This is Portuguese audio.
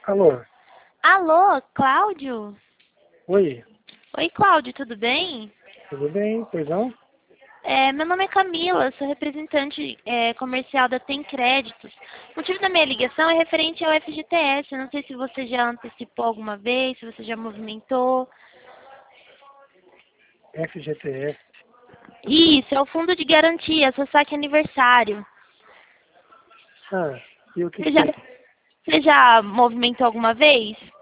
Alô? Alô, Cláudio? Oi, Oi, Cláudio, tudo bem? tudo bem? Pois não? Meu nome é Camila, sou representante comercial da Tem Créditos. O motivo da minha ligação é referente ao FGTS. Eu não sei se você já antecipou alguma vez, se você já movimentou. FGTS. Isso, é o Fundo de Garantia, seu saque aniversário. Ah, e o que Você que já, tem? você já movimentou alguma vez?